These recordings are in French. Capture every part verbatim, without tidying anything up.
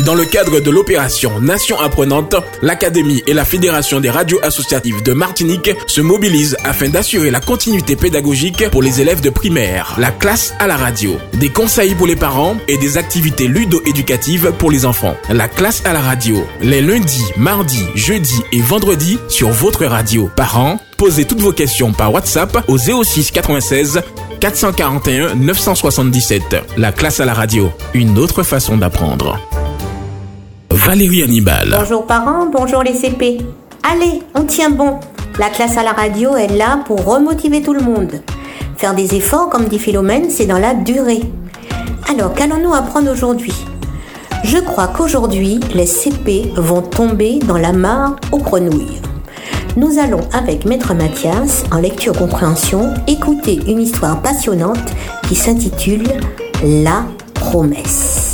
Dans le cadre de l'opération Nation Apprenante, l'Académie et la Fédération des radios associatives de Martinique se mobilisent afin d'assurer la continuité pédagogique pour les élèves de primaire. La classe à la radio, des conseils pour les parents et des activités ludo-éducatives pour les enfants. La classe à la radio, les lundis, mardis, jeudis et vendredis sur votre radio. Parents, posez toutes vos questions par WhatsApp au zéro six quatre-vingt-seize quatre cent quarante et un neuf cent soixante-dix-sept. La classe à la radio, une autre façon d'apprendre. Valérie Hannibal. Bonjour parents, bonjour les C P. Allez, on tient bon. La classe à la radio est là pour remotiver tout le monde. Faire des efforts, comme dit Philomène, c'est dans la durée. Alors, qu'allons-nous apprendre aujourd'hui ? Je crois qu'aujourd'hui, les C P vont tomber dans la mare aux grenouilles. Nous allons, avec Maître Mathias, en lecture-compréhension, écouter une histoire passionnante qui s'intitule « La promesse ».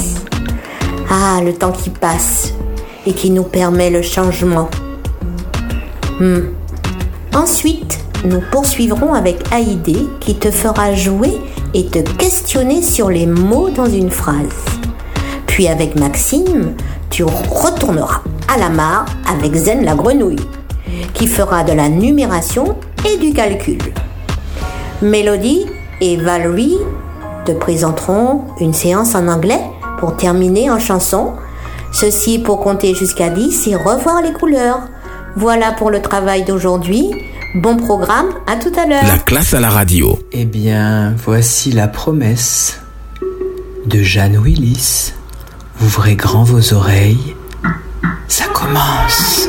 Ah, le temps qui passe et qui nous permet le changement. Hmm. Ensuite, nous poursuivrons avec Haïdé qui te fera jouer et te questionner sur les mots dans une phrase. Puis avec Maxime, tu retourneras à la mare avec Zen la grenouille qui fera de la numération et du calcul. Mélodie et Valérie te présenteront une séance en anglais pour terminer en chanson. Ceci pour compter jusqu'à dix et revoir les couleurs. Voilà pour le travail d'aujourd'hui. Bon programme, à tout à l'heure. La classe à la radio. Eh bien, voici la promesse de Jeanne Willis. Ouvrez grand vos oreilles. Ça commence.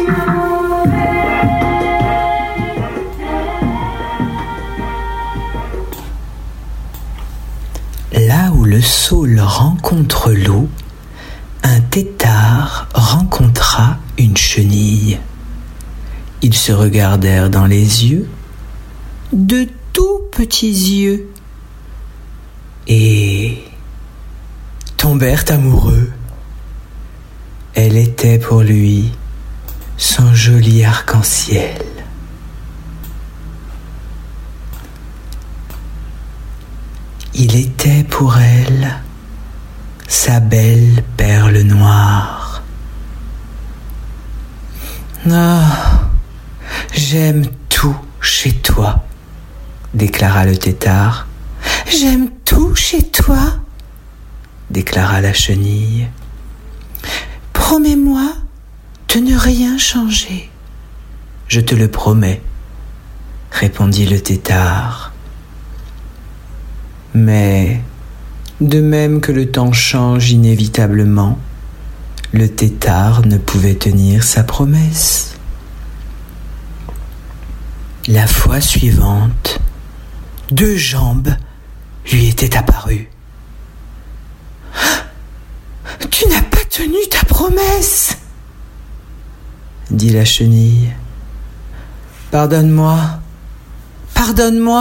Là où le saule rencontre l'eau, un tétard rencontra une chenille. Ils se regardèrent dans les yeux, de tout petits yeux, et tombèrent amoureux. Elle était pour lui son joli arc-en-ciel. Il était pour elle sa belle perle noire. Ah, j'aime tout chez toi, déclara le tétard. J'aime tout chez toi, déclara la chenille. Promets-moi de ne rien changer. Je te le promets, répondit le tétard. Mais, de même que le temps change inévitablement, le tétard ne pouvait tenir sa promesse. La fois suivante, deux jambes lui étaient apparues. « Tu n'as pas tenu ta promesse !» dit la chenille. « Pardonne-moi, pardonne-moi !»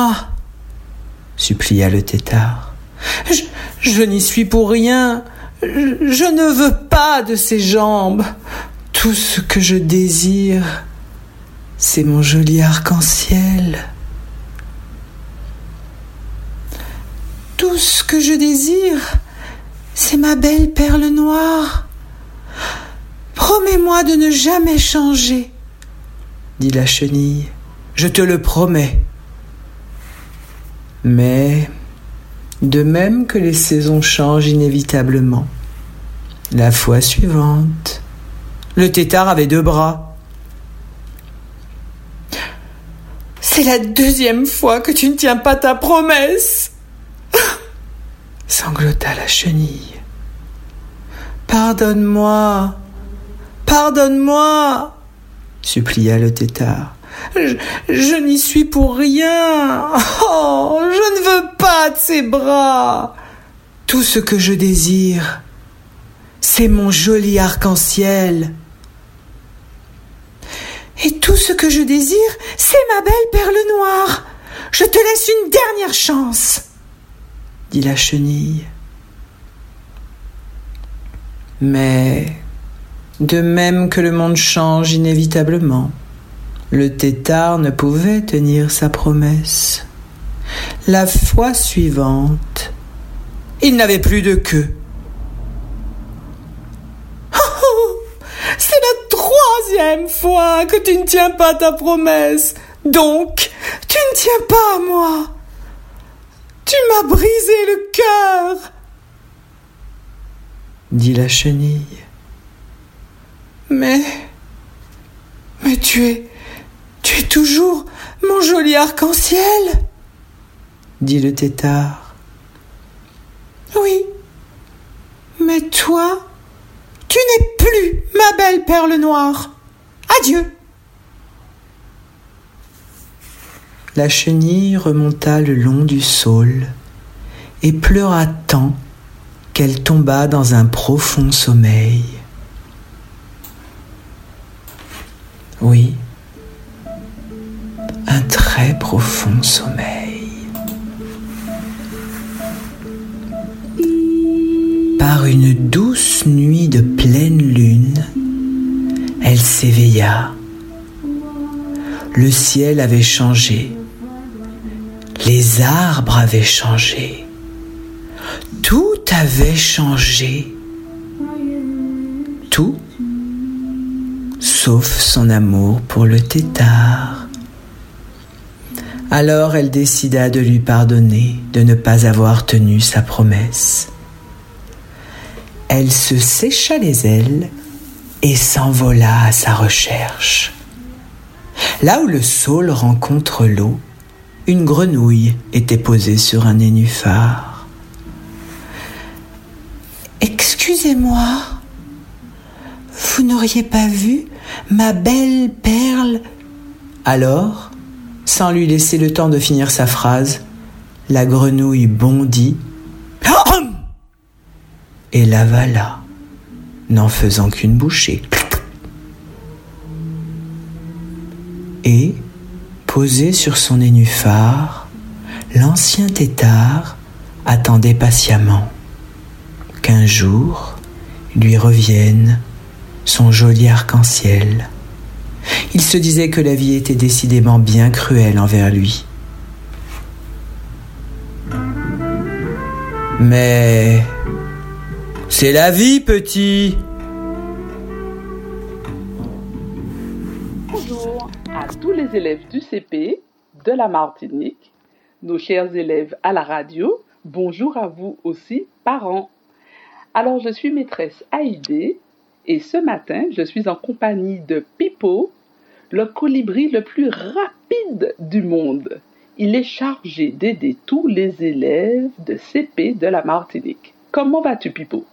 supplia le tétard. Je, je n'y suis pour rien. Je, je ne veux pas de ces jambes. Tout ce que je désire, c'est mon joli arc-en-ciel. Tout ce que je désire, c'est ma belle perle noire. Promets-moi de ne jamais changer, dit la chenille. Je te le promets. Mais, de même que les saisons changent inévitablement, la fois suivante, le tétard avait deux bras. « C'est la deuxième fois que tu ne tiens pas ta promesse !» sanglota la chenille. « Pardonne-moi, pardonne-moi !» supplia le tétard. Je, je n'y suis pour rien. Oh, je ne veux pas de ces bras. Tout ce que je désire, c'est mon joli arc-en-ciel. Et tout ce que je désire, c'est ma belle perle noire. Je te laisse une dernière chance, dit la chenille. Mais, de même que le monde change inévitablement, le tétard ne pouvait tenir sa promesse. La fois suivante, il n'avait plus de queue. « Oh, deuxième fois que tu ne tiens pas ta promesse. Donc, tu ne tiens pas à moi. Tu m'as brisé le cœur, dit la chenille. Mais, mais tu es, tu es toujours mon joli arc-en-ciel, dit le tétard. Oui, mais toi, tu n'es plus ma belle perle noire. Adieu. La chenille remonta le long du saule et pleura tant qu'elle tomba dans un profond sommeil. Oui, un très profond sommeil. Par une douce nuit de pleine lune, elle s'éveilla. Le ciel avait changé. Les arbres avaient changé. Tout avait changé. Tout, sauf son amour pour le tétard. Alors elle décida de lui pardonner de ne pas avoir tenu sa promesse. Elle se sécha les ailes et s'envola à sa recherche. Là où le saule rencontre l'eau, une grenouille était posée sur un nénuphar. « Excusez-moi, vous n'auriez pas vu ma belle perle ?» Alors, sans lui laisser le temps de finir sa phrase, la grenouille bondit et l'avala, n'en faisant qu'une bouchée. Et, posé sur son nénuphar, l'ancien tétard attendait patiemment qu'un jour lui revienne son joli arc-en-ciel. Il se disait que la vie était décidément bien cruelle envers lui. Mais c'est la vie, petit. Bonjour à tous les élèves du C P de la Martinique, nos chers élèves à la radio. Bonjour à vous aussi, parents. Alors, je suis maîtresse Haïdé et ce matin, je suis en compagnie de Pipo, le colibri le plus rapide du monde. Il est chargé d'aider tous les élèves de C P de la Martinique. Comment vas-tu, Pipo?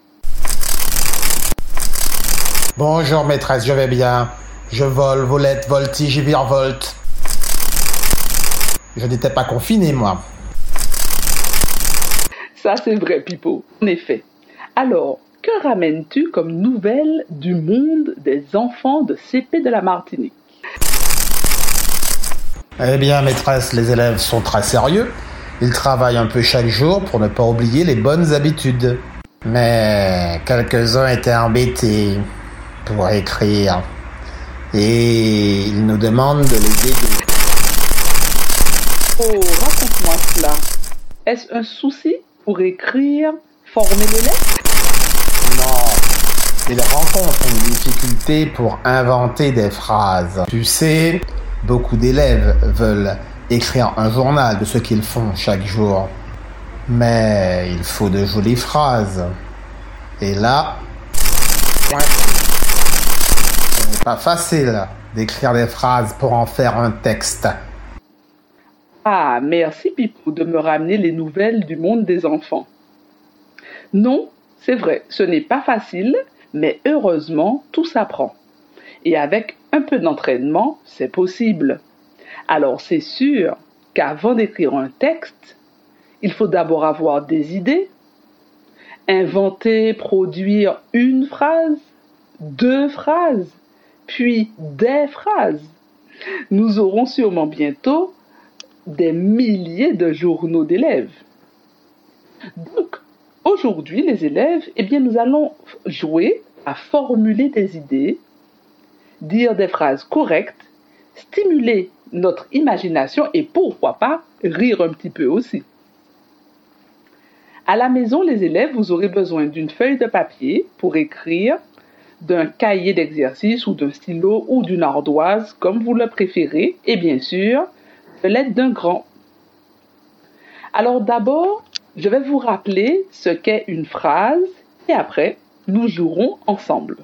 Bonjour maîtresse, je vais bien. Je vole, volette, voltige et virevolte. Je n'étais pas confiné, moi. Ça, c'est vrai, Pipo. En effet. Alors, que ramènes-tu comme nouvelle du monde des enfants de C P de la Martinique? Eh bien, maîtresse, les élèves sont très sérieux. Ils travaillent un peu chaque jour pour ne pas oublier les bonnes habitudes. Mais quelques-uns étaient embêtés pour écrire. Et ils nous demandent de les aider. Oh, raconte-moi cela. Est-ce un souci pour écrire, former les lettres? Non, ils rencontrent une difficulté pour inventer des phrases. Tu sais, beaucoup d'élèves veulent écrire un journal de ce qu'ils font chaque jour. Mais il faut de jolies phrases. Et là, point. Ce n'est pas facile d'écrire des phrases pour en faire un texte. Ah, merci Pipo de me ramener les nouvelles du monde des enfants. Non, c'est vrai, ce n'est pas facile, mais heureusement, tout s'apprend. Et avec un peu d'entraînement, c'est possible. Alors c'est sûr qu'avant d'écrire un texte, il faut d'abord avoir des idées, inventer, produire une phrase, deux phrases, puis des phrases. Nous aurons sûrement bientôt des milliers de journaux d'élèves. Donc, aujourd'hui, les élèves, eh bien, nous allons jouer à formuler des idées, dire des phrases correctes, stimuler notre imagination et pourquoi pas rire un petit peu aussi. À la maison, les élèves, vous aurez besoin d'une feuille de papier pour écrire d'un cahier d'exercice ou d'un stylo ou d'une ardoise, comme vous le préférez, et bien sûr, de l'aide d'un grand. Alors d'abord, je vais vous rappeler ce qu'est une phrase et après, nous jouerons ensemble.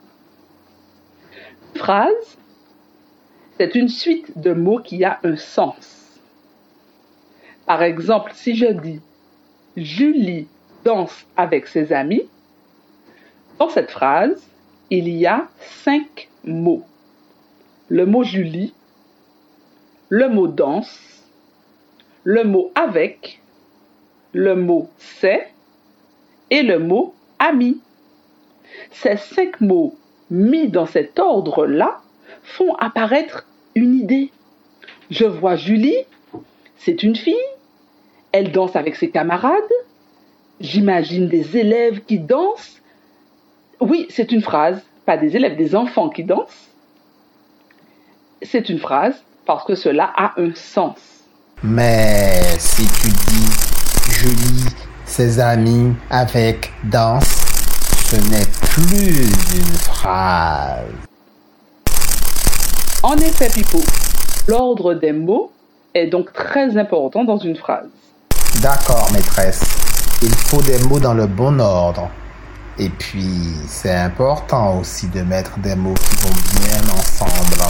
Une phrase, c'est une suite de mots qui a un sens. Par exemple, si je dis « Julie danse avec ses amis », dans cette phrase, il y a cinq mots. Le mot « Julie », le mot « danse », le mot « avec », le mot « c'est » et le mot « ami ». Ces cinq mots mis dans cet ordre-là font apparaître une idée. Je vois Julie, c'est une fille, elle danse avec ses camarades, j'imagine des élèves qui dansent. Oui, c'est une phrase, pas des élèves, des enfants qui dansent. C'est une phrase parce que cela a un sens. Mais si tu dis Julie, ses amis avec danse, ce n'est plus une phrase. En effet, Pipo, l'ordre des mots est donc très important dans une phrase. D'accord, maîtresse. Il faut des mots dans le bon ordre. Et puis, c'est important aussi de mettre des mots qui vont bien ensemble.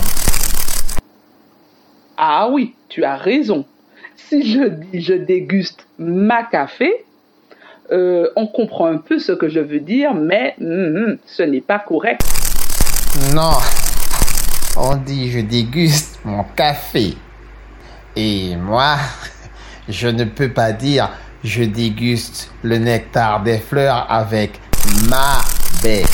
Ah oui, tu as raison. Si je dis je déguste ma café, euh, on comprend un peu ce que je veux dire, mais mm, ce n'est pas correct. Non, on dit je déguste mon café. Et moi, je ne peux pas dire je déguste le nectar des fleurs avec ma bec.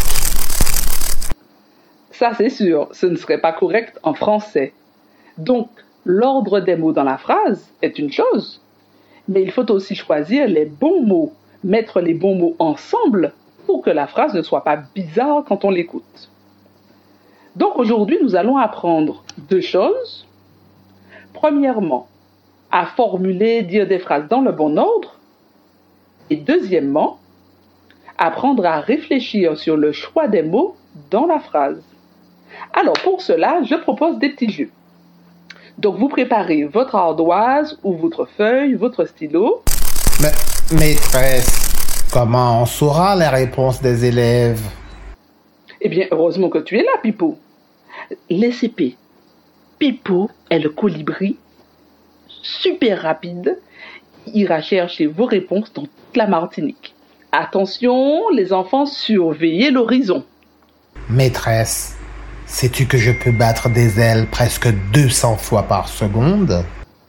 Ça, c'est sûr, ce ne serait pas correct en français. Donc, l'ordre des mots dans la phrase est une chose, mais il faut aussi choisir les bons mots, mettre les bons mots ensemble pour que la phrase ne soit pas bizarre quand on l'écoute. Donc aujourd'hui, nous allons apprendre deux choses. Premièrement, à formuler, dire des phrases dans le bon ordre. Et deuxièmement, apprendre à réfléchir sur le choix des mots dans la phrase. Alors pour cela, je propose des petits jeux. Donc vous préparez votre ardoise ou votre feuille, votre stylo. Mais, maîtresse, comment on saura les réponses des élèves? Eh bien, heureusement que tu es là, Pipo. Les C P. Pipo est le colibri, super rapide, il ira chercher vos réponses dans toute la Martinique. Attention, les enfants, surveillez l'horizon. Maîtresse, sais-tu que je peux battre des ailes presque deux cents fois par seconde?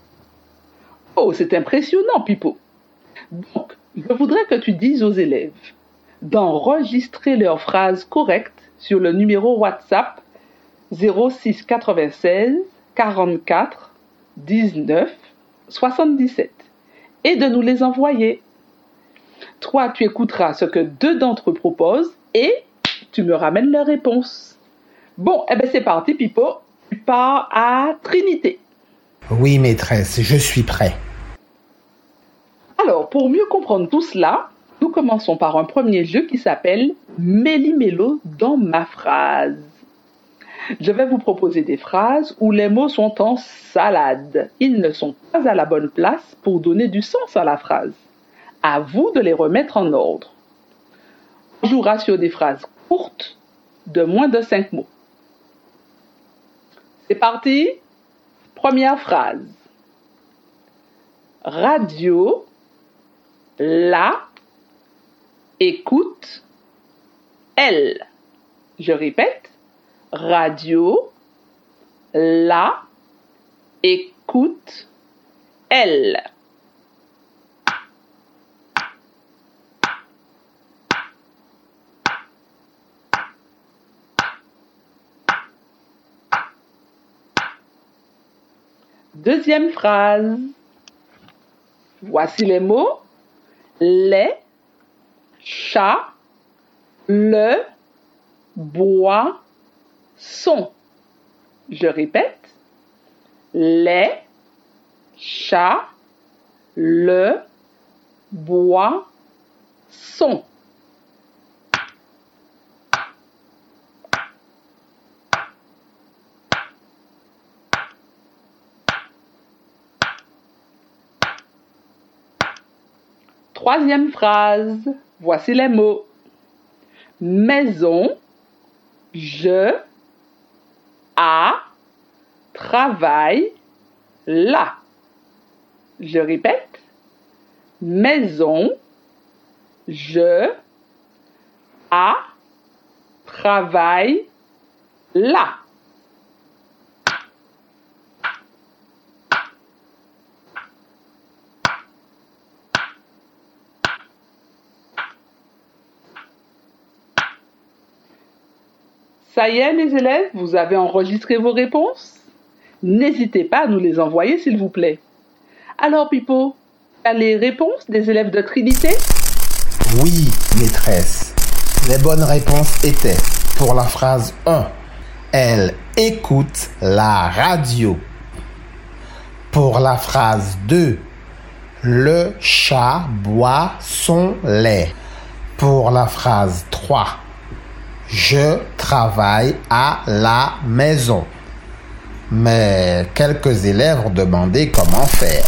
Oh, c'est impressionnant, Pipo. Donc, je voudrais que tu dises aux élèves d'enregistrer leurs phrases correctes sur le numéro WhatsApp zéro six quatre-vingt-seize quarante-quatre dix-neuf soixante-dix-sept et de nous les envoyer. Toi, tu écouteras ce que deux d'entre eux proposent et tu me ramènes leurs réponses. Bon, eh bien c'est parti, Pipo. Tu pars à Trinité. Oui, maîtresse, je suis prêt. Alors, pour mieux comprendre tout cela, nous commençons par un premier jeu qui s'appelle Méli-Mélo dans ma phrase. Je vais vous proposer des phrases où les mots sont en salade. Ils ne sont pas à la bonne place pour donner du sens à la phrase. À vous de les remettre en ordre. On jouera sur des phrases courtes de moins de cinq mots. C'est parti. Première phrase. Radio, la, écoute, elle. Je répète. Radio, la, écoute, elle. Deuxième phrase. Voici les mots. Les, chat, le, bois, sont. Je répète. Les, chat, le, bois, sont. Troisième phrase. Voici les mots. Maison, je, à, travail, là. Je répète. Maison, je, à, travail, là. Ça y est, les élèves, vous avez enregistré vos réponses? N'hésitez pas à nous les envoyer, s'il vous plaît. Alors, Pipo, tu as les réponses des élèves de Trinité? Oui, maîtresse. Les bonnes réponses étaient, pour la phrase un, elle écoute la radio. Pour la phrase deux, le chat boit son lait. Pour la phrase trois, je travaille à la maison. Mais quelques élèves ont demandé comment faire.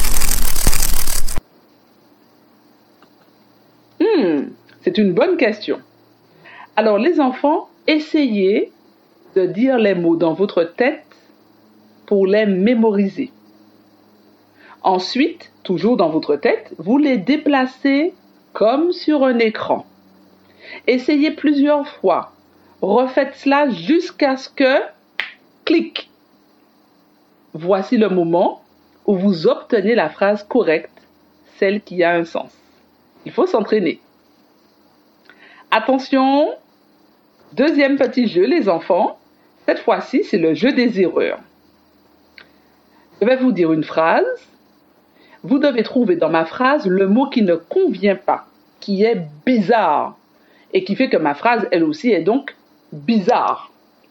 Hmm, c'est une bonne question. Alors les enfants, essayez de dire les mots dans votre tête pour les mémoriser. Ensuite, toujours dans votre tête, vous les déplacez comme sur un écran. Essayez plusieurs fois. Refaites cela jusqu'à ce que... Clic. Voici le moment où vous obtenez la phrase correcte, celle qui a un sens. Il faut s'entraîner. Attention, deuxième petit jeu, les enfants. Cette fois-ci, c'est le jeu des erreurs. Je vais vous dire une phrase. Vous devez trouver dans ma phrase le mot qui ne convient pas, qui est bizarre, et qui fait que ma phrase, elle aussi, est donc bizarre.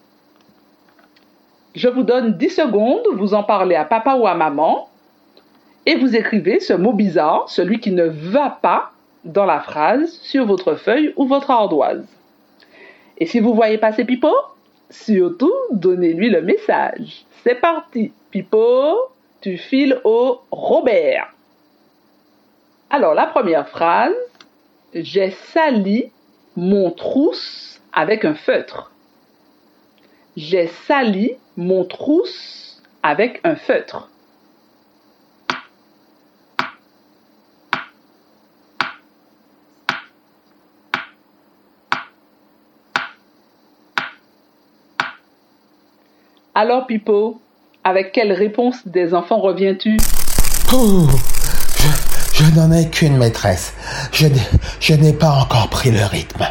Je vous donne dix secondes, vous en parlez à papa ou à maman, et vous écrivez ce mot bizarre, celui qui ne va pas dans la phrase, sur votre feuille ou votre ardoise. Et si vous voyez passer Pipo, surtout, donnez-lui le message. C'est parti, Pipo, tu files au Robert. Alors, la première phrase, j'ai sali mon trousse avec un feutre. J'ai sali mon trousse avec un feutre. Alors, Pipo, avec quelle réponse des enfants reviens-tu? Oh, je, je n'en ai qu'une, maîtresse. Je, je n'ai pas encore pris le rythme.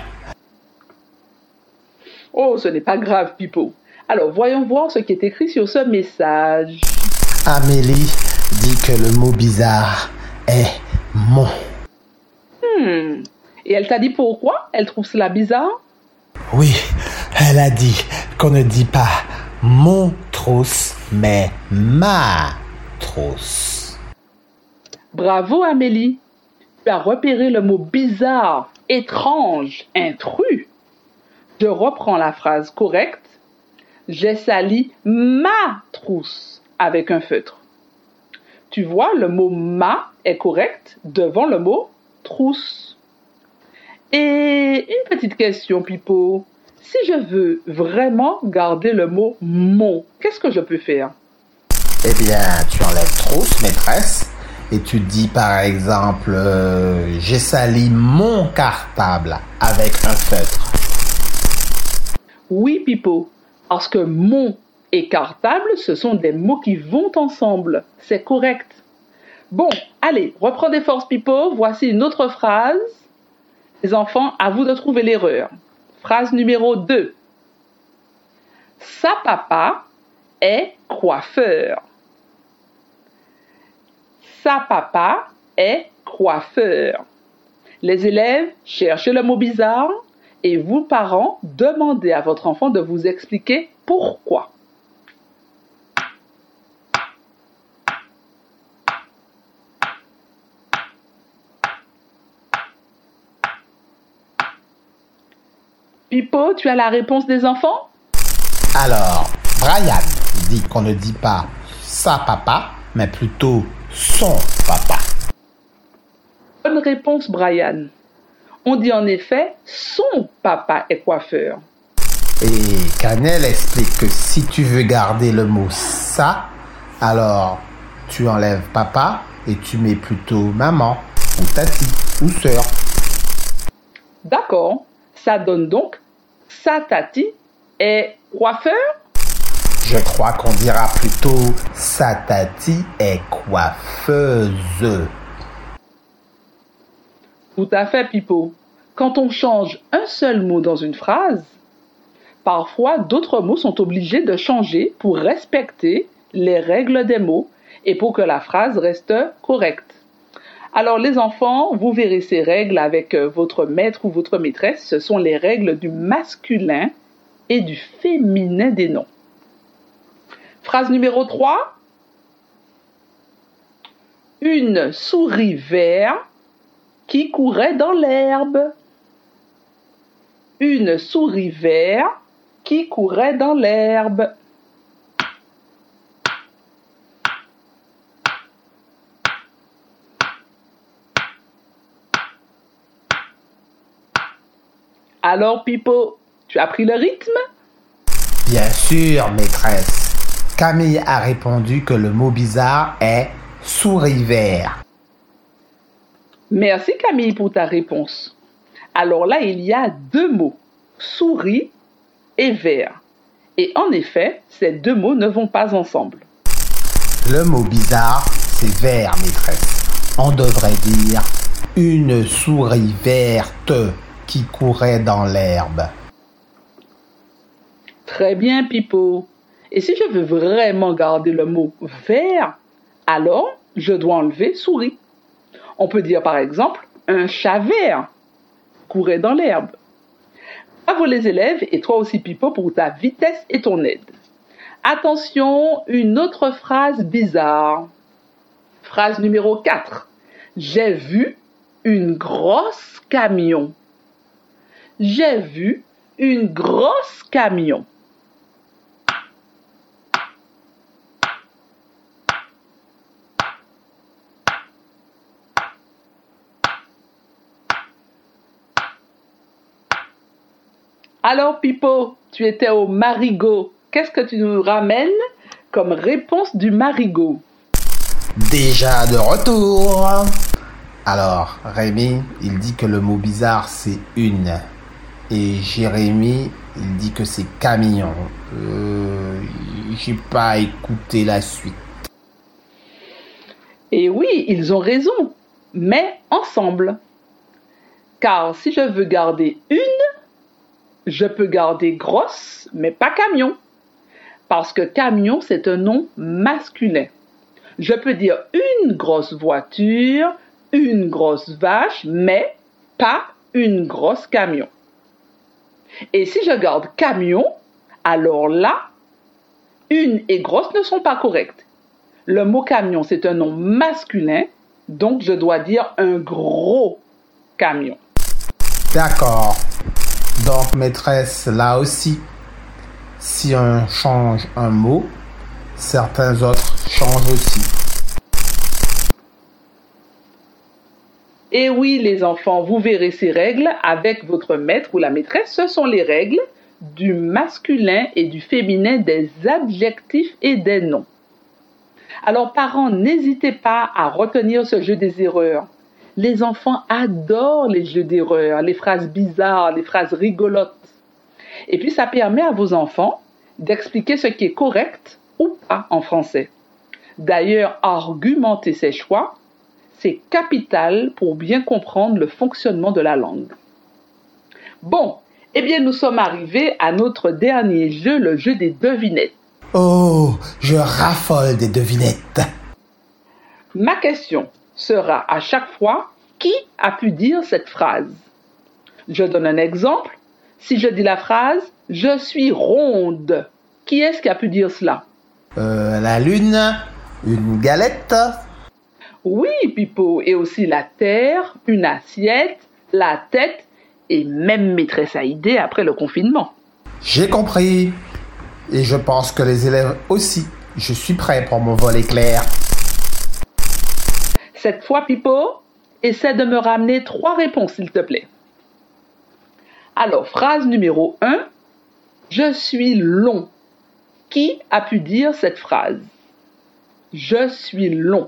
Oh, ce n'est pas grave, Pipo. Alors, voyons voir ce qui est écrit sur ce message. Amélie dit que le mot bizarre est mon. Hmm. Et elle t'a dit pourquoi elle trouve cela bizarre? Oui, elle a dit qu'on ne dit pas mon trousse, mais ma trousse. Bravo, Amélie. Tu as repéré le mot bizarre, étrange, intrus. Je reprends la phrase correcte. J'ai sali ma trousse avec un feutre. Tu vois, le mot ma est correct devant le mot trousse. Et une petite question, Pipo. Si je veux vraiment garder le mot mon, qu'est-ce que je peux faire? Eh bien, tu enlèves trousse, maîtresse, et tu dis par exemple euh, j'ai sali mon cartable avec un feutre. Oui, Pipo, parce que mon et cartable, ce sont des mots qui vont ensemble. C'est correct. Bon, allez, reprends des forces, Pipo. Voici une autre phrase. Les enfants, à vous de trouver l'erreur. Phrase numéro deux. Sa papa est coiffeur. Sa papa est coiffeur. Les élèves, cherchez le mot bizarre et vous, parents, demandez à votre enfant de vous expliquer pourquoi. Pipo, tu as la réponse des enfants? Alors, Brian dit qu'on ne dit pas sa papa, mais plutôt son papa. Bonne Bonne réponse, Brian. On dit en effet « son papa est coiffeur ». Et Canel explique que si tu veux garder le mot « ça », alors tu enlèves papa et tu mets plutôt maman ou tati ou sœur. D'accord, ça donne donc « sa tati est coiffeur ». Je crois qu'on dira plutôt « sa tati est coiffeuse ». Tout à fait, Pipo. Quand on change un seul mot dans une phrase, parfois d'autres mots sont obligés de changer pour respecter les règles des mots et pour que la phrase reste correcte. Alors les enfants, vous verrez ces règles avec votre maître ou votre maîtresse. Ce sont les règles du masculin et du féminin des noms. Phrase numéro trois. Une souris verte qui courait dans l'herbe. Une souris verte qui courait dans l'herbe. Alors, Pipo, tu as pris le rythme? Bien sûr, maîtresse. Camille a répondu que le mot bizarre est « souris vert ». Merci Camille pour ta réponse. Alors là, il y a deux mots, souris et vert. Et en effet, ces deux mots ne vont pas ensemble. Le mot bizarre, c'est vert, maîtresse. On devrait dire « une souris verte qui courait dans l'herbe ». Très bien, Pipo. Et si je veux vraiment garder le mot vert, alors je dois enlever souris. On peut dire par exemple un chat vert courait dans l'herbe. Bravo les élèves et toi aussi Pipo pour ta vitesse et ton aide. Attention, une autre phrase bizarre. Phrase numéro quatre. J'ai vu une grosse camion. J'ai vu une grosse camion. Alors Pipo, tu étais au marigot. Qu'est-ce que tu nous ramènes comme réponse du marigot? Déjà de retour. Alors, Rémi, il dit que le mot bizarre c'est une. Et Jérémy, il dit que c'est camion. Euh, j'ai pas écouté la suite. Et oui, ils ont raison, mais ensemble. Car si je veux garder une, je peux garder grosse, mais pas camion. Parce que camion, c'est un nom masculin. Je peux dire une grosse voiture, une grosse vache, mais pas une grosse camion. Et si je garde camion, alors là, une et grosse ne sont pas correctes. Le mot camion, c'est un nom masculin, donc je dois dire un gros camion. D'accord. Donc, maîtresse, là aussi, si on change un mot, certains autres changent aussi. Et oui, les enfants, vous verrez ces règles avec votre maître ou la maîtresse. Ce sont les règles du masculin et du féminin des adjectifs et des noms. Alors, parents, n'hésitez pas à retenir ce jeu des erreurs. Les enfants adorent les jeux d'erreurs, les phrases bizarres, les phrases rigolotes. Et puis, ça permet à vos enfants d'expliquer ce qui est correct ou pas en français. D'ailleurs, argumenter ses choix, c'est capital pour bien comprendre le fonctionnement de la langue. Bon, eh bien, nous sommes arrivés à notre dernier jeu, le jeu des devinettes. Oh, je raffole des devinettes. Ma question sera à chaque fois qui a pu dire cette phrase. Je donne un exemple. Si je dis la phrase « Je suis ronde », qui est-ce qui a pu dire cela? Euh, la lune, une galette. Oui, Pipo, et aussi la terre, une assiette, la tête et même maîtresse Haïdé après le confinement. J'ai compris. Et je pense que les élèves aussi. Je suis prêt pour mon vol éclair. Cette fois, Pipo, essaie de me ramener trois réponses, s'il te plaît. Alors, phrase numéro un. Je suis long. Qui a pu dire cette phrase? Je suis long.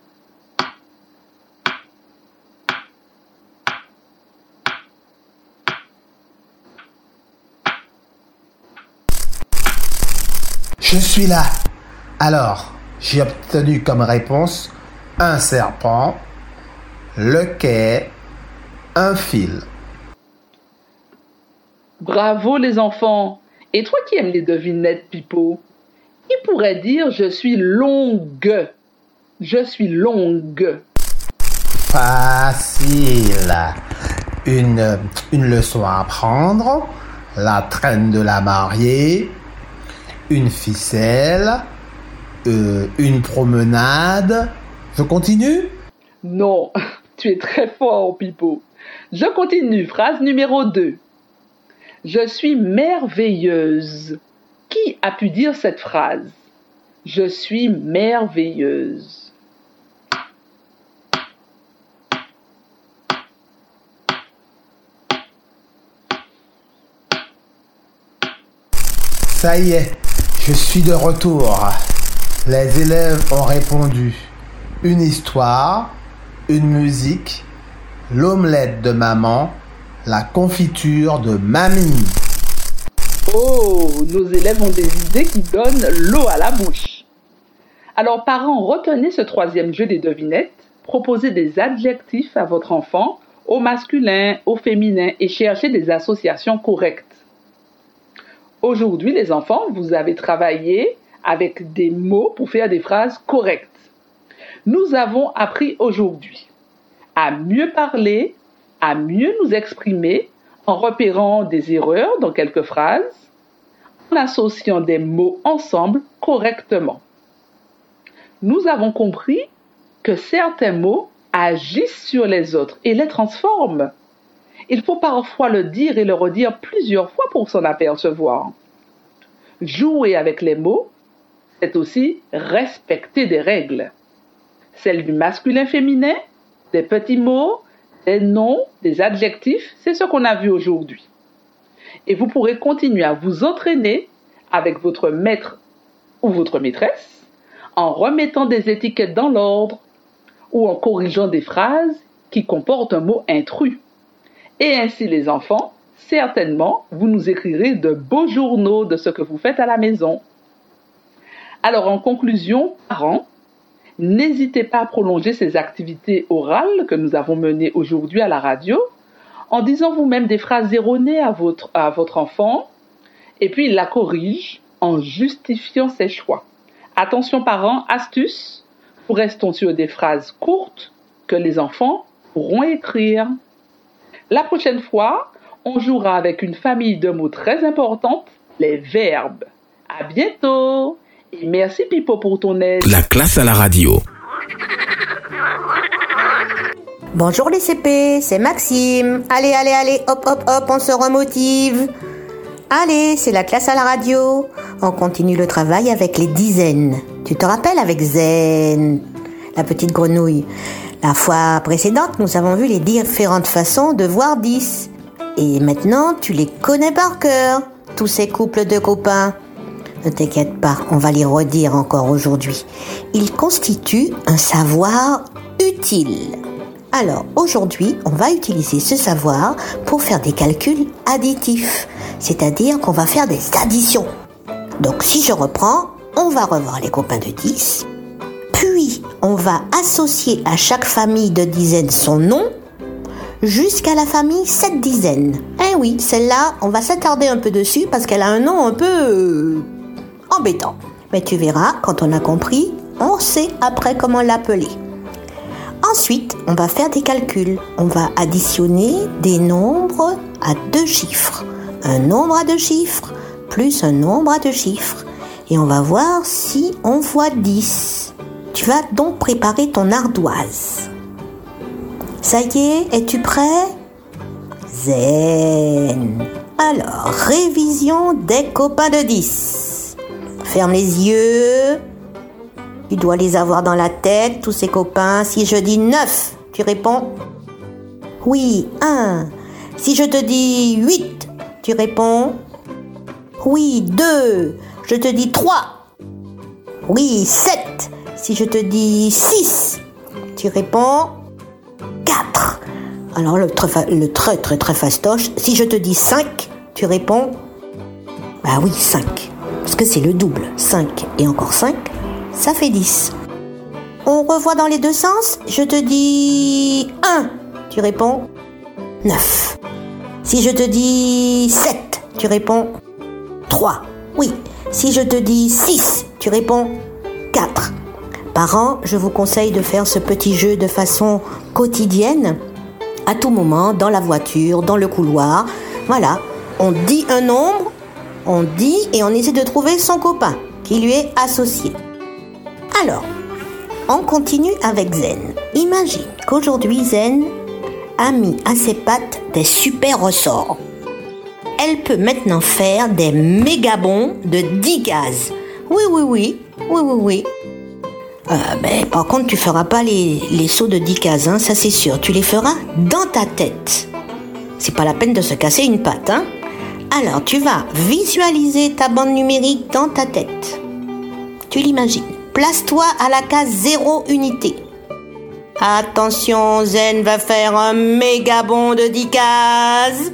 Je suis là. Alors, j'ai obtenu comme réponse un serpent, le quai, un fil. Bravo les enfants. Et toi qui aimes les devinettes, Pipo, qui pourrait dire je suis longue? Je suis longue. Facile. Une, une leçon à apprendre, la traîne de la mariée, une ficelle, euh, une promenade. Je continue? Non, tu es très fort, Pipo. Je continue, phrase numéro deux. Je suis merveilleuse. Qui a pu dire cette phrase? Je suis merveilleuse. Ça y est, je suis de retour. Les élèves ont répondu. Une histoire, une musique, l'omelette de maman, la confiture de mamie. Oh, nos élèves ont des idées qui donnent l'eau à la bouche. Alors, parents, retenez ce troisième jeu des devinettes. Proposez des adjectifs à votre enfant, au masculin, au féminin, et cherchez des associations correctes. Aujourd'hui, les enfants, vous avez travaillé avec des mots pour faire des phrases correctes. Nous avons appris aujourd'hui à mieux parler, à mieux nous exprimer en repérant des erreurs dans quelques phrases, en associant des mots ensemble correctement. Nous avons compris que certains mots agissent sur les autres et les transforment. Il faut parfois le dire et le redire plusieurs fois pour s'en apercevoir. Jouer avec les mots, c'est aussi respecter des règles. Celles du masculin-féminin, des petits mots, des noms, des adjectifs, c'est ce qu'on a vu aujourd'hui. Et vous pourrez continuer à vous entraîner avec votre maître ou votre maîtresse en remettant des étiquettes dans l'ordre ou en corrigeant des phrases qui comportent un mot intrus. Et ainsi les enfants, certainement, vous nous écrirez de beaux journaux de ce que vous faites à la maison. Alors en conclusion, parents, n'hésitez pas à prolonger ces activités orales que nous avons menées aujourd'hui à la radio en disant vous-même des phrases erronées à votre, à votre enfant et puis il la corrige en justifiant ses choix. Attention parents, astuce, nous restons sur des phrases courtes que les enfants pourront écrire. La prochaine fois, on jouera avec une famille de mots très importante, les verbes. À bientôt et merci Pipo pour ton aide. La classe à la radio. Bonjour les C P, c'est Maxime. Allez, allez, allez, hop, hop, hop, on se remotive. Allez, c'est la classe à la radio. On continue le travail avec les dizaines. Tu te rappelles avec Zen, la petite grenouille. La fois précédente, nous avons vu les différentes façons de voir dix. Et maintenant, tu les connais par cœur, tous ces couples de copains. Ne t'inquiète pas, on va les redire encore aujourd'hui. Ils constituent un savoir utile. Alors, aujourd'hui, on va utiliser ce savoir pour faire des calculs additifs. C'est-à-dire qu'on va faire des additions. Donc, si je reprends, on va revoir les copains de dix. Puis, on va associer à chaque famille de dizaines son nom, jusqu'à la famille sept dizaines. Eh oui, celle-là, on va s'attarder un peu dessus parce qu'elle a un nom un peu euh, embêtant. Mais tu verras, quand on a compris, on sait après comment l'appeler. Ensuite, on va faire des calculs. On va additionner des nombres à deux chiffres. Un nombre à deux chiffres plus un nombre à deux chiffres. Et on va voir si on voit dix. Tu vas donc préparer ton ardoise. Ça y est, es-tu prêt? Zen. Alors, révision des copains de dix. Ferme les yeux. Tu dois les avoir dans la tête, tous ces copains. Si je dis neuf, tu réponds oui, un. Si je te dis huit, tu réponds oui, deux. Je te dis trois. Oui, sept. Si je te dis six, tu réponds quatre. Alors le très, le très très très fastoche, si je te dis cinq, tu réponds bah oui, cinq. Parce que c'est le double. cinq et encore cinq, ça fait dix. On revoit dans les deux sens. Je te dis un, tu réponds neuf. Si je te dis sept, tu réponds trois. Oui. Si je te dis six, tu réponds quatre. Parents, je vous conseille de faire ce petit jeu de façon quotidienne, à tout moment, dans la voiture, dans le couloir. Voilà, on dit un nombre, on dit et on essaie de trouver son copain qui lui est associé. Alors, on continue avec Zen. Imagine qu'aujourd'hui Zen a mis à ses pattes des super ressorts. Elle peut maintenant faire des mégabonds de dix cases. Oui, oui, oui, oui, oui, oui. Euh, mais par contre, tu feras pas les, les sauts de dix cases, hein, ça c'est sûr. Tu les feras dans ta tête. C'est pas la peine de se casser une patte, hein. Alors, tu vas visualiser ta bande numérique dans ta tête. Tu l'imagines. Place-toi à la case zéro unité. Attention, Zen va faire un mégabond de dix cases.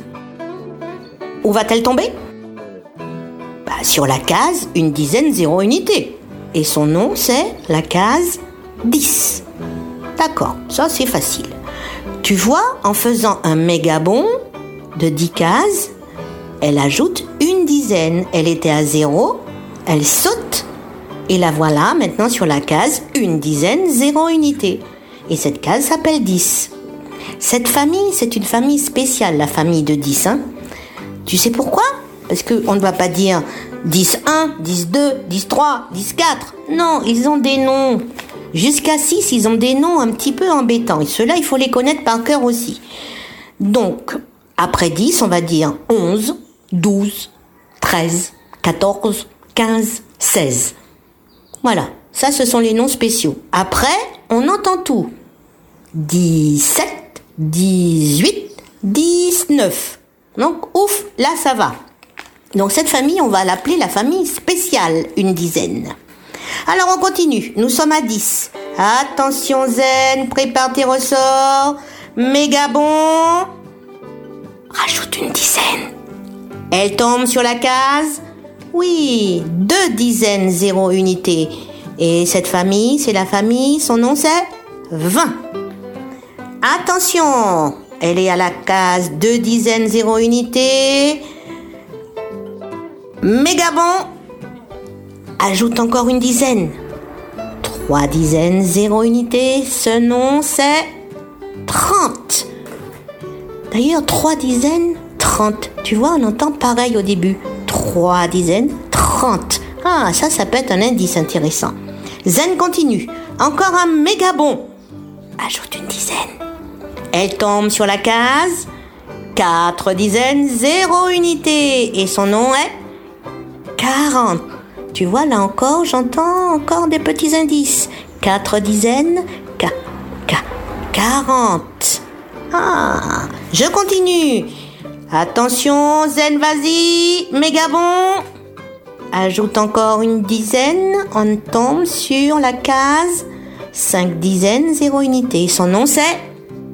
Où va-t-elle tomber ? Bah, sur la case, une dizaine zéro unité. Et son nom, c'est la case dix. D'accord, ça c'est facile. Tu vois, en faisant un mégabond de dix cases, elle ajoute une dizaine. Elle était à zéro, elle saute, et la voilà maintenant sur la case une dizaine zéro unité. Et cette case s'appelle dix. Cette famille, c'est une famille spéciale, la famille de dix, hein. Tu sais pourquoi ? Parce qu'on ne va pas dire dix un, dix deux, dix trois, dix quatre. Non, ils ont des noms. Jusqu'à six, ils ont des noms un petit peu embêtants. Et ceux-là, il faut les connaître par cœur aussi. Donc, après dix, on va dire onze, douze, treize, quatorze, quinze, seize. Voilà, ça ce sont les noms spéciaux. Après, on entend tout. dix-sept, dix-huit, dix-neuf. Donc, ouf, là, ça va. Donc, cette famille, on va l'appeler la famille spéciale, une dizaine. Alors, on continue. Nous sommes à dix. Attention, Zen, prépare tes ressorts. Mégabond. Rajoute une dizaine. Elle tombe sur la case. Oui, deux dizaines, zéro unité. Et cette famille, c'est la famille, son nom c'est vingt. Attention, elle est à la case deux dizaines, zéro unité. Mégabond. Ajoute encore une dizaine. trois dizaines, zéro unité. Ce nom c'est trente. D'ailleurs, trois dizaines, trente. Tu vois, on entend pareil au début. trois dizaines, trente. Ah, ça, ça peut être un indice intéressant. Zen continue. Encore un mégabond. Ajoute une dizaine. Elle tombe sur la case quatre dizaines, zéro unité. Et son nom est quarante. Tu vois, là encore, j'entends encore des petits indices. quatre dizaines, K, K, quarante. Ah, je continue. Attention, Zen, vas-y, mégabond. Ajoute encore une dizaine. On tombe sur la case cinq dizaines, zéro unité. Son nom, c'est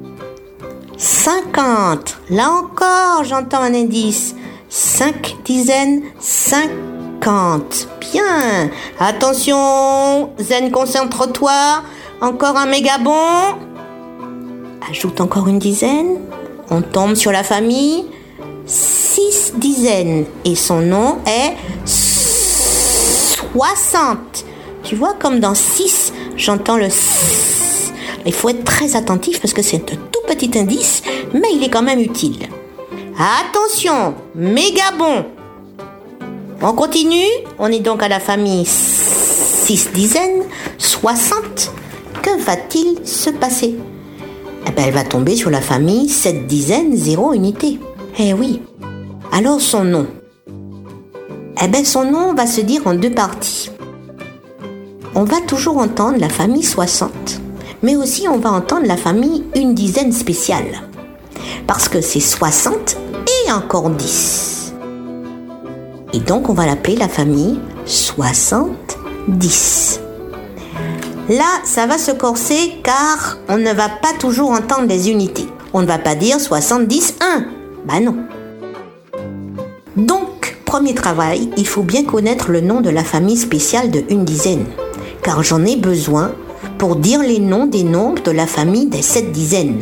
cinquante. Là encore, j'entends un indice. cinq dizaines, cinquante. Bien. Attention, Zen, concentre-toi. Encore un mégabond. Ajoute encore une dizaine. On tombe sur la famille six dizaines. Et son nom est soixante. Tu vois, comme dans six, j'entends le S. Il faut être très attentif parce que c'est un tout petit indice, mais il est quand même utile. Attention, mégabond. On continue. On est donc à la famille six dizaines, soixante. Que va-t-il se passer ? Eh ben, elle va tomber sur la famille sept dizaines, zéro unité. Eh oui. Alors son nom. Eh ben, son nom va se dire en deux parties. On va toujours entendre la famille soixante, Mais aussi, on va entendre la famille une dizaine spéciale. Parce que c'est soixante et encore dix. Et donc, on va l'appeler la famille soixante-dix. Là, ça va se corser car on ne va pas toujours entendre les unités. On ne va pas dire soixante-dix un. Bah non. Donc, premier travail, il faut bien connaître le nom de la famille spéciale de une dizaine. Car j'en ai besoin pour dire les noms des nombres de la famille des sept dizaines.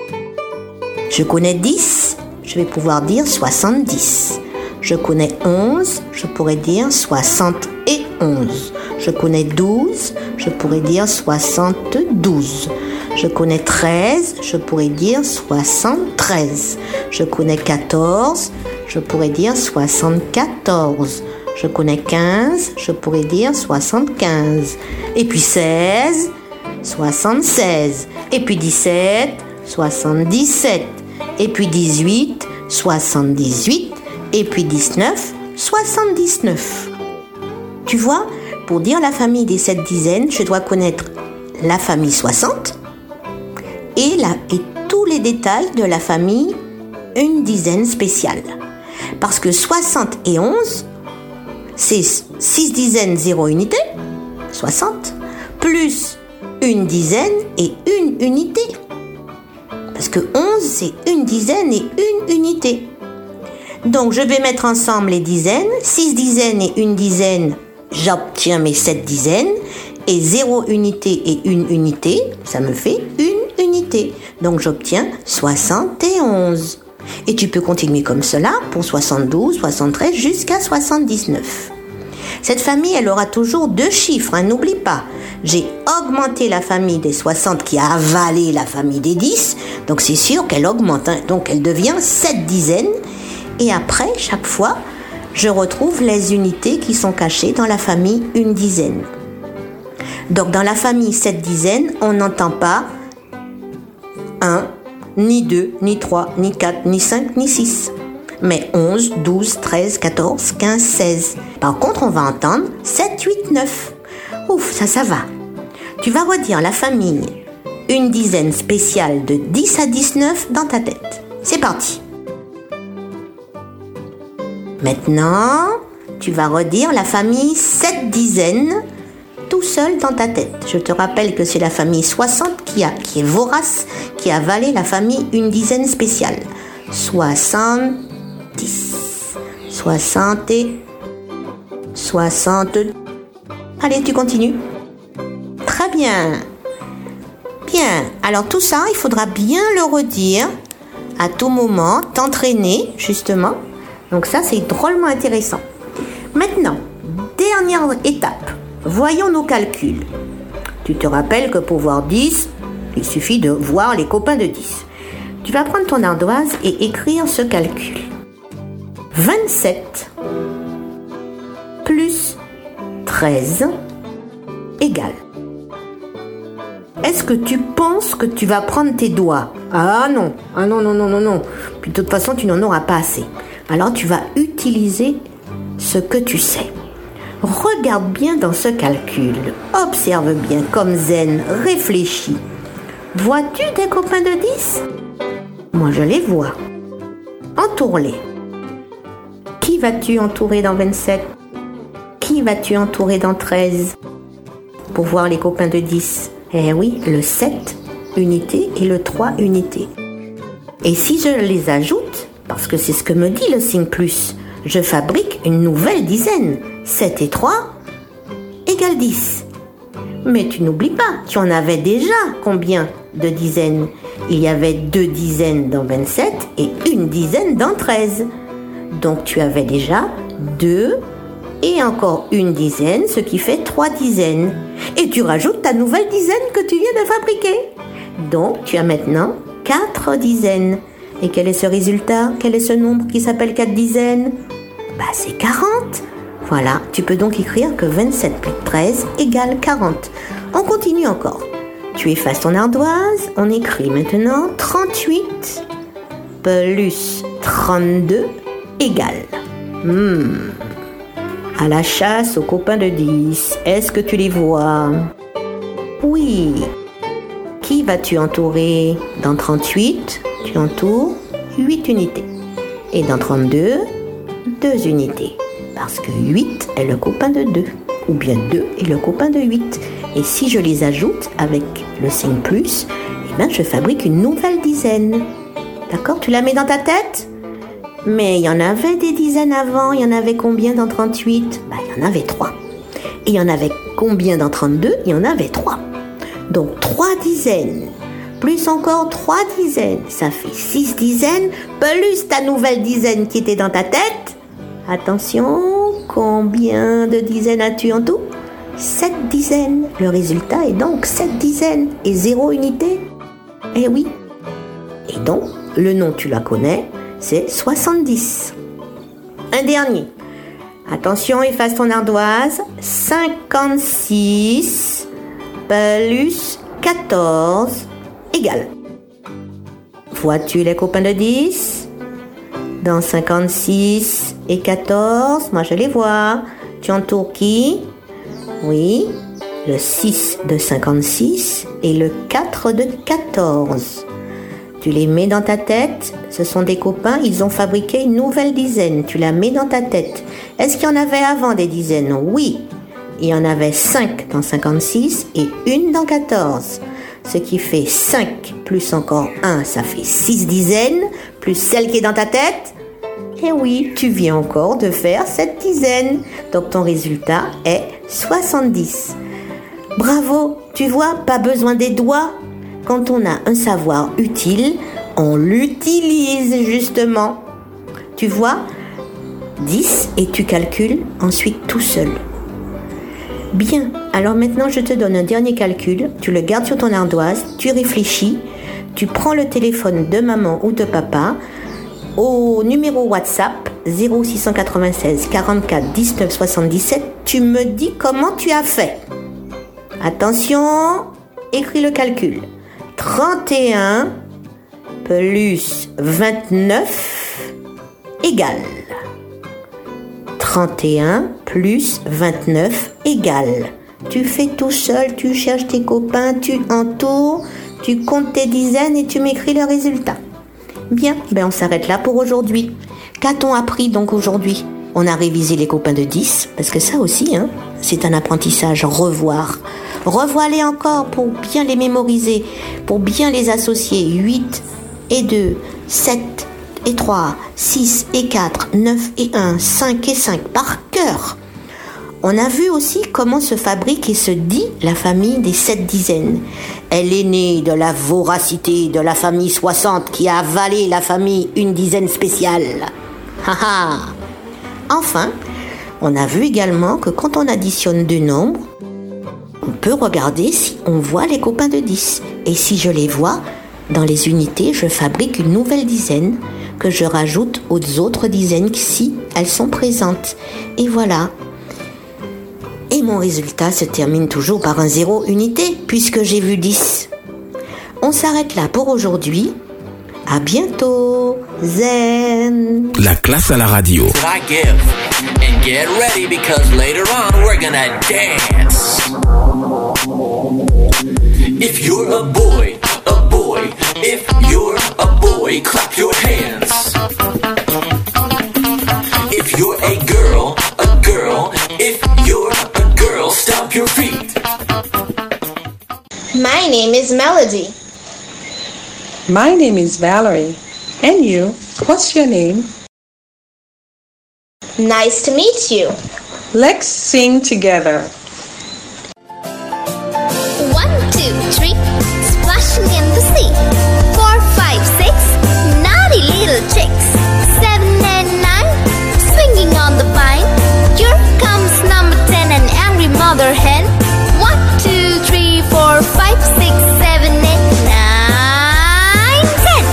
Je connais dix, je vais pouvoir dire soixante-dix. Je connais onze, je pourrais dire soixante et onze. Je connais douze, je pourrais dire soixante-douze. Je connais treize, je pourrais dire soixante-treize. Je connais quatorze, je pourrais dire soixante-quatorze. Je connais quinze, je pourrais dire soixante-quinze. Et puis seize, soixante-seize. Et puis dix-sept, soixante-dix-sept. Et puis dix-huit, soixante-dix-huit. Et puis dix-neuf, soixante-dix-neuf. Tu vois, pour dire la famille des sept dizaines, je dois connaître la famille soixante et, la, et tous les détails de la famille une dizaine spéciale. Parce que soixante et onze, c'est six dizaines, zéro unité, soixante, plus une dizaine et une unité. Parce que onze, c'est une dizaine et une unité. Donc, je vais mettre ensemble les dizaines. six dizaines et une dizaine, j'obtiens mes sept dizaines. Et zéro unité et une unité, ça me fait une unité. Donc, j'obtiens soixante et onze. Et tu peux continuer comme cela pour soixante-douze, soixante-treize jusqu'à soixante-dix-neuf. Cette famille, elle aura toujours deux chiffres, hein, n'oublie pas. J'ai augmenté la famille des soixante qui a avalé la famille des dix. Donc, c'est sûr qu'elle augmente. Hein, donc, elle devient sept dizaines. Et après, chaque fois, je retrouve les unités qui sont cachées dans la famille une dizaine. Donc, dans la famille sept dizaines, on n'entend pas un, ni deux, ni trois, ni quatre, ni cinq, ni six. Mais onze, douze, treize, quatorze, quinze, seize. Par contre, on va entendre sept, huit, neuf. Ouf, ça, ça va. Tu vas redire la famille une dizaine spéciale de dix à dix-neuf dans ta tête. C'est parti. Maintenant, tu vas redire la famille sept dizaines tout seul dans ta tête. Je te rappelle que c'est la famille soixante qui, a, qui est vorace, qui a avalé la famille une dizaine spéciale. soixante-dix, soixante et soixante. Allez, tu continues. Très bien. Bien. Alors tout ça, il faudra bien le redire à tout moment, t'entraîner justement. Donc ça, c'est drôlement intéressant. Maintenant, dernière étape. Voyons nos calculs. Tu te rappelles que pour voir dix, il suffit de voir les copains de dix. Tu vas prendre ton ardoise et écrire ce calcul. vingt-sept plus treize égale. Est-ce que tu penses que tu vas prendre tes doigts? Ah non, ah non, non, non, non, non. Puis de toute façon, tu n'en auras pas assez. Alors tu vas utiliser ce que tu sais. Regarde bien dans ce calcul. Observe bien comme zen, réfléchis. Vois-tu tes copains de dix? Moi, je les vois. Entoure-les. Qui vas-tu entourer dans vingt-sept? Qui vas-tu entourer dans treize? Pour voir les copains de dix. Eh oui, le sept, unité, et le trois, unité. Et si je les ajoute, parce que c'est ce que me dit le signe plus, je fabrique une nouvelle dizaine. sept et trois égale dix. Mais tu n'oublies pas, tu en avais déjà combien de dizaines? Il y avait deux dizaines dans vingt-sept et une dizaine dans treize. Donc tu avais déjà deux et encore une dizaine, ce qui fait trois dizaines. Et tu rajoutes ta nouvelle dizaine que tu viens de fabriquer. Donc tu as maintenant quatre dizaines. Et quel est ce résultat? Quel est ce nombre qui s'appelle quatre dizaines? Bah c'est quarante. Voilà, tu peux donc écrire que vingt-sept plus treize égale quarante. On continue encore. Tu effaces ton ardoise, on écrit maintenant trente-huit plus trente-deux égale. Hmm. À la chasse aux copains de dix, est-ce que tu les vois? Oui. qui vas-tu entourer? Dans trente-huit, tu entoures huit unités. Et dans trente-deux, deux unités. Parce que huit est le copain de deux. Ou bien deux est le copain de huit. Et si je les ajoute avec le signe plus, eh bien je fabrique une nouvelle dizaine. D'accord? Tu la mets dans ta tête? Mais il y en avait des dizaines avant. Il y en avait combien dans trente-huit? Bah, il y en avait trois. Et il y en avait combien dans trente-deux? Il y en avait trois. Donc trois dizaines, plus encore trois dizaines, ça fait six dizaines, plus ta nouvelle dizaine qui était dans ta tête. Attention, combien de dizaines as-tu en tout? Sept dizaines. Le résultat est donc sept dizaines et zéro unité. Eh oui. Et donc, le nom tu la connais, c'est soixante-dix. Un dernier. Attention, efface ton ardoise. cinquante-six plus quatorze égale. Vois-tu les copains de dix? Dans cinquante-six et quatorze, moi je les vois. Tu entoures qui? Oui, le six de cinquante-six et le quatre de quatorze. Tu les mets dans ta tête, ce sont des copains, ils ont fabriqué une nouvelle dizaine. Tu la mets dans ta tête. Est-ce qu'il y en avait avant des dizaines? Oui. Il y en avait cinq dans cinquante-six et une dans quatorze. Ce qui fait cinq plus encore un, ça fait six dizaines, plus celle qui est dans ta tête. Et oui, tu viens encore de faire cette dizaine. Donc ton résultat est soixante-dix. Bravo, tu vois, pas besoin des doigts. Quand on a un savoir utile, on l'utilise justement. Tu vois, dix et tu calcules ensuite tout seul. Bien, alors maintenant je te donne un dernier calcul, tu le gardes sur ton ardoise, tu réfléchis, tu prends le téléphone de maman ou de papa au numéro WhatsApp zéro six cent quatre-vingt-seize quarante-quatre dix-neuf soixante-dix-sept, tu me dis comment tu as fait. Attention, écris le calcul. trente et un plus vingt-neuf égale. trente et un plus vingt-neuf égale. Tu fais tout seul, tu cherches tes copains, tu entoures, tu comptes tes dizaines et tu m'écris le résultat. Bien, ben on s'arrête là pour aujourd'hui. Qu'a-t-on appris donc aujourd'hui? On a révisé les copains de dix, parce que ça aussi, hein, c'est un apprentissage, revoir. Revois-les encore pour bien les mémoriser, pour bien les associer. huit et deux, sept et trois, six et quatre, neuf et un, cinq et cinq, par cœur. On a vu aussi comment se fabrique et se dit la famille des sept dizaines. Elle est née de la voracité de la famille soixante qui a avalé la famille une dizaine spéciale. Haha. Enfin, on a vu également que quand on additionne deux nombres, on peut regarder si on voit les copains de dix. Et si je les vois, dans les unités, je fabrique une nouvelle dizaine que je rajoute aux autres dizaines si elles sont présentes. Et voilà. Et mon résultat se termine toujours par un zéro unité, puisque j'ai vu dix. On s'arrête là pour aujourd'hui. À bientôt. Zen. La classe à la radio. I give and get ready because later on we're gonna dance. If you're a boy, a boy. If you're a boy, clap your hands. If you're a girl, a girl. If you're a girl, stomp your feet. My name is Melody. My name is Valerie. And you? What's your name? Nice to meet you. Let's sing together. One, two, three, splashing in the sea. Four, five, six, naughty little chicks. Seven and nine, swinging on the vine. Here comes number ten, an angry mother hen. One, two, three, four, five, six, seven, eight, nine, ten.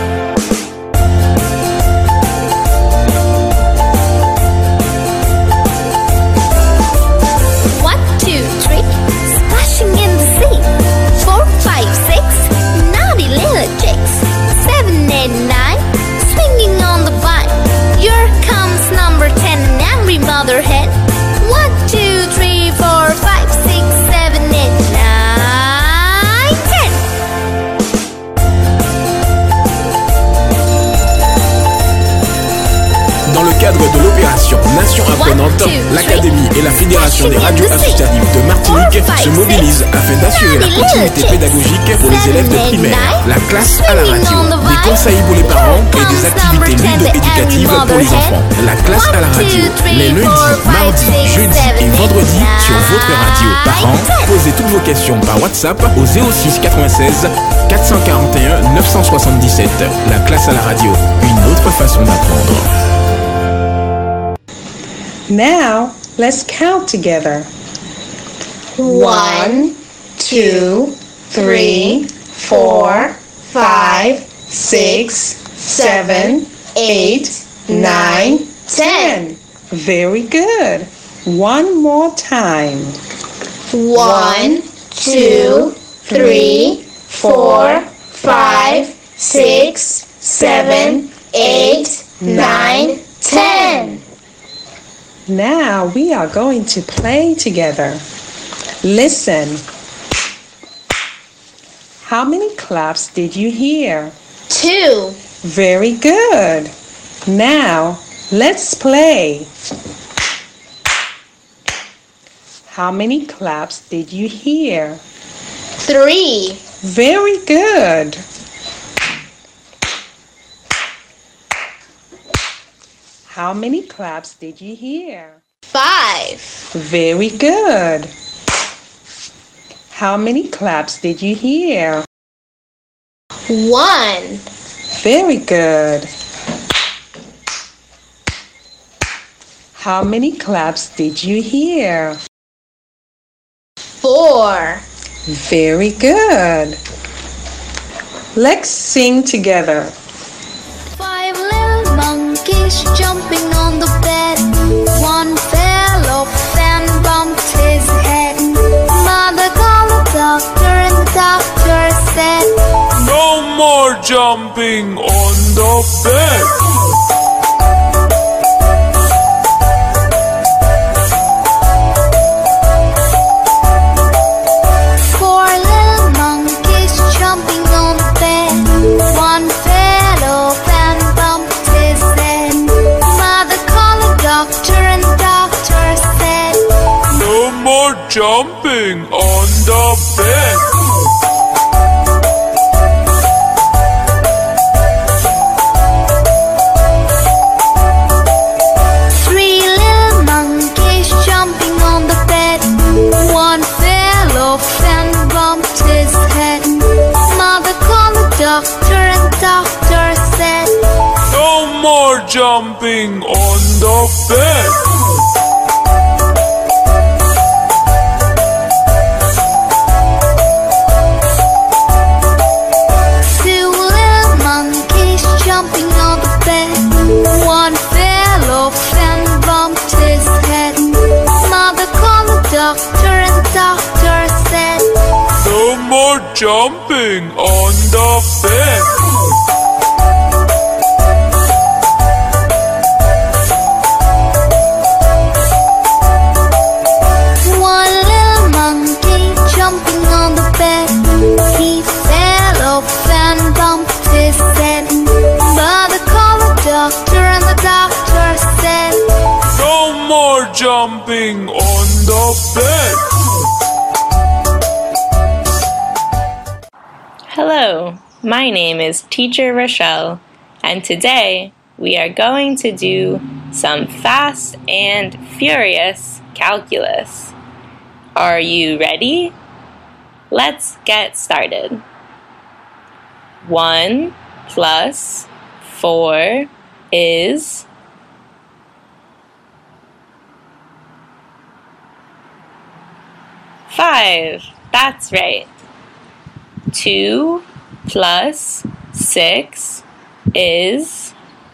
One, two, three, splashing in the sea. Four, five, six, naughty Dans le cadre de l'opération Nation Apprenante, l'Académie et la Fédération des radios associatives de Martinique se mobilisent afin d'assurer la continuité pédagogique pour les élèves de primaire. La classe à la radio, des conseils pour les parents et des activités ludo-éducatives pour les enfants. La classe à la radio, les lundis, mardis, jeudis et vendredis sur votre radio. Parents, posez toutes vos questions par WhatsApp au zéro six quatre-vingt-seize quatre cent quarante et un neuf cent soixante-dix-sept. La classe à la radio, une autre façon d'apprendre. Now, let's count together. One, two, three, four, five, six, seven, eight, nine, ten. Very good. One more time. One, two, three, four, five, six, seven, eight, nine, ten. Now we are going to play together. Listen. How many claps did you hear? Two. Very good. Now let's play. How many claps did you hear? Three. Very good. How many claps did you hear? Five. Very good. How many claps did you hear? One. Very good. How many claps did you hear? Four. Very good. Let's sing together. Five little monkeys jumping on the bed. One fell off and bumped his head. Mother called the doctor and the doctor said, No more jumping on the bed. Jumping on the bed. Three little monkeys jumping on the bed. One fell off and bumped his head. Mother called the doctor and the doctor said, No more jumping on the bed. More jumping on the bed. One little monkey jumping on the bed. He fell off and bumped his head. Mother called the doctor and the doctor said, No more jumping on the bed. Hello, my name is Teacher Rochelle, and today we are going to do some fast and furious calculus. Are you ready? Let's get started. One plus four is five. That's right. Two plus six is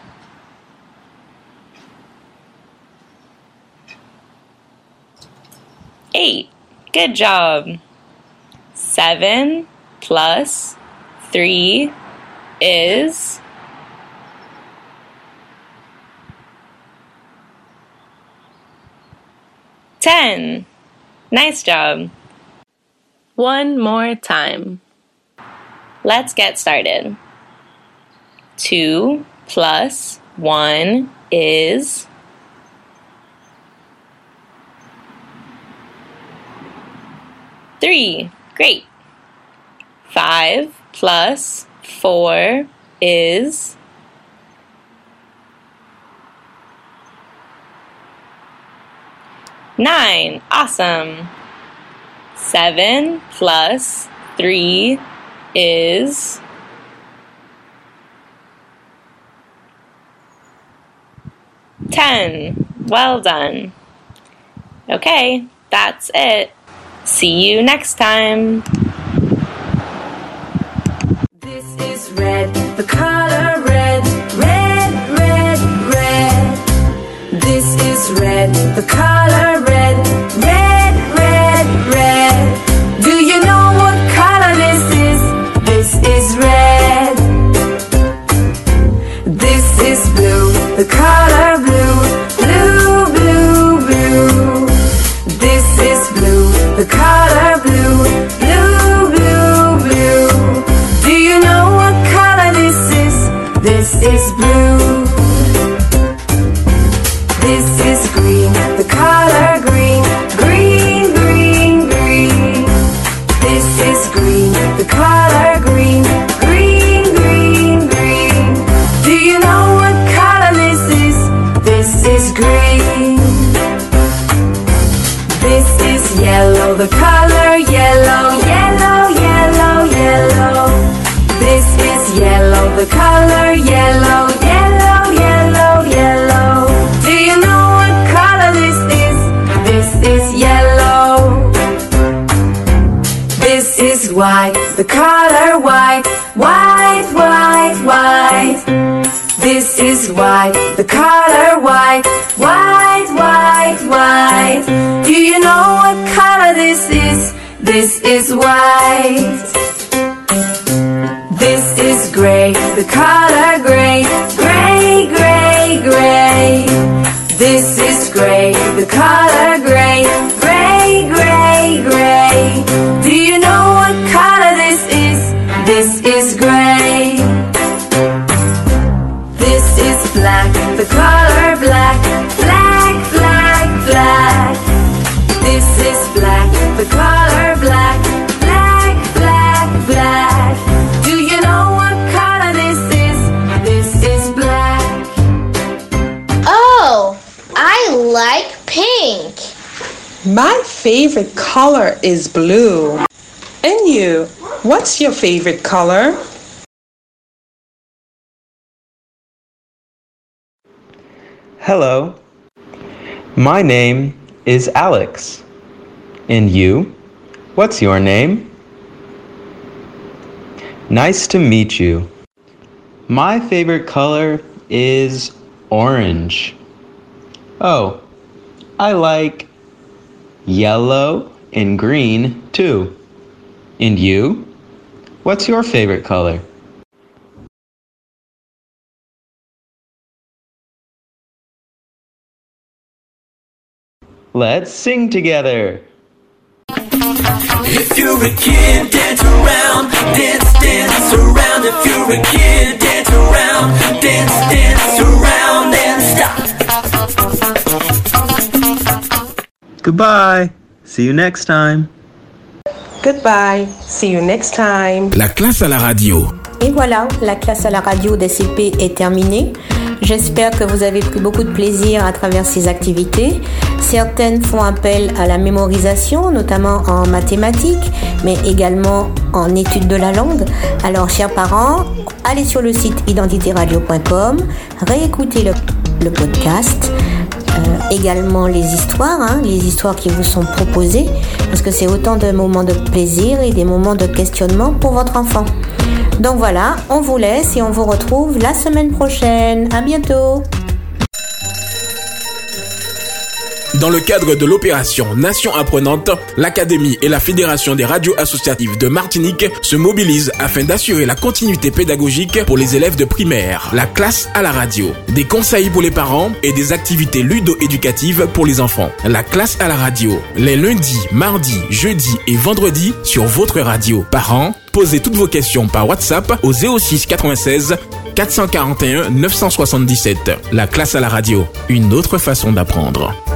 eight. Good job. Seven plus three is ten. Nice job. One more time. Let's get started. Two plus one is three. Great. Five plus four is nine. Awesome. Seven plus three is ten. Well done. Okay, that's it. See you next time. This is red, the color red, red, red, red. This is red, the color red, red, red, red. Do you know what color this is? This is red. This is blue, the color blue, blue, blue, blue. This is blue, the color blue, blue, blue, blue. Do you know what color this is? This is blue. This is green, the color green, green, green, green. This is green, the color green, green, green, green. Do you know what color this is? This is green. This is yellow, the color yellow, yellow, yellow, yellow. This is yellow, the color yellow, yellow, yellow, yellow. Do you know what color this is? This is yellow. This is white, the color white, white, white, white. This is white, the color white, white, white, white. Do you know what color this is? This is white. This is gray, the color gray, gray, gray, gray. This is gray, the color gray, gray, gray, gray. Do you know what color this is? This is gray. This is black, the color black, black, black, black. This is black, the color black, black, black, black. Do you know what color this is? This is black. Oh, I like pink. My favorite color is blue. And you, what's your favorite color? Hello, my name is Alex. And you, what's your name? Nice to meet you. My favorite color is orange. Oh, I like yellow and green too. And you, what's your favorite color? Let's sing together. If you're a kid, dance around, dance, dance around. If you're a kid, dance around, dance, dance around and stop. Goodbye. See you next time. Goodbye. See you next time. La classe à la radio. Et voilà, la classe à la radio des C P est terminée. J'espère que vous avez pris beaucoup de plaisir à travers ces activités. Certaines font appel à la mémorisation, notamment en mathématiques, mais également en études de la langue. Alors, chers parents, allez sur le site identité radio point com, réécoutez le, le podcast, euh, également les histoires, hein, les histoires qui vous sont proposées, parce que c'est autant de moments de plaisir et des moments de questionnement pour votre enfant. Donc voilà, on vous laisse et on vous retrouve la semaine prochaine. À bientôt. Dans le cadre de l'opération Nation Apprenante, l'Académie et la Fédération des radios associatives de Martinique se mobilisent afin d'assurer la continuité pédagogique pour les élèves de primaire. La classe à la radio, des conseils pour les parents et des activités ludo-éducatives pour les enfants. La classe à la radio, les lundis, mardis, jeudis et vendredis sur votre radio. Parents, posez toutes vos questions par WhatsApp au zéro six quatre-vingt-seize quatre cent quarante et un neuf cent soixante-dix-sept. La classe à la radio, une autre façon d'apprendre.